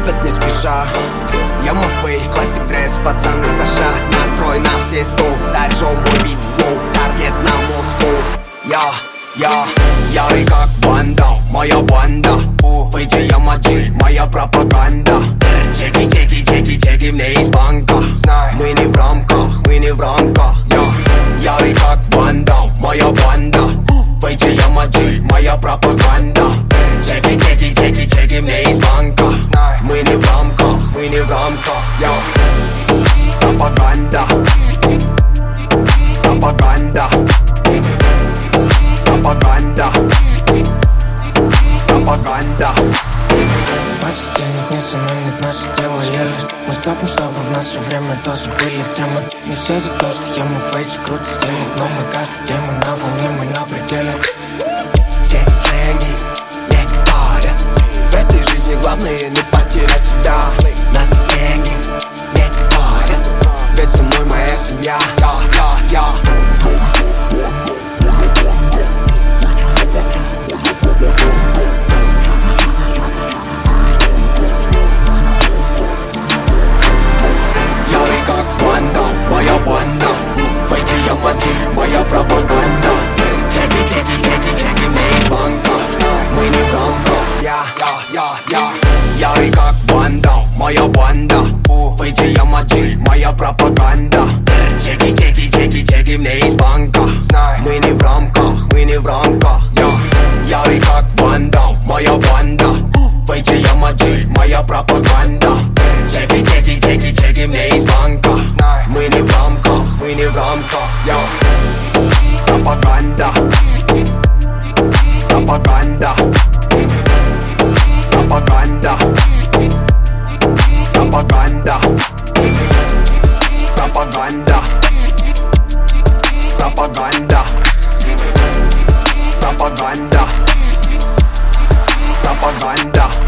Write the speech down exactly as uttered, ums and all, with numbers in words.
топят не спеша. Я мафей, классик дресс, пацаны США. Настрой на все сто, заряжу мой бит флоу. Таргет на Москву. Я, я, ярый как вандал, моя банда. Фейджи Ямаджи, моя пропаганда. Чеки, чеки, чеки, чеки мне из банка. Мы не в рамках, мы не в рамках. Я, ярый как вандал, моя банда. Фейджи Ямаджи, моя пропаганда. Чеки, чеки, чеки, чеки мне из банка. Мы не в рамках, мы не в рамках. Я, пропаганда. Пропаганда. Пропаганда. Пропаганда. Пачка денег не заменит наше дело еле. Мы топим, чтобы в наше время тоже были темы. Не все за то, что я мы фейджи круто стелит, но мы каждый день мы на волне, мы на пределе. Все сленги не парят. В этой жизни главное не потерять тебя. Нас деньги не парят. Ведь со мной моя семья. Я, я, я. Моя банда, Фейджи Ямаджи, моя пропаганда. Чеки, чеки, чеки, чеки мне из банка. Мы не в рамках. Я, я, я, я. Ярый как вандал, моя банда. Фейджи Ямаджи, моя пропаганда. Чеки, чеки, чеки, чеки мне из банка. Мы не в рамках, мы не в рамках. Я, ярый как вандал, моя банда. Фейджи Ямаджи, моя пропаганда. Чеки, чеки, чеки, чеки мне из банка. Мы не в рамках, мы не в рамках. Я, пропаганда. Пропаганда. Пропаганда. Пропаганда. Пропаганда. Пропаганда. Пропаганда. Пропаганда.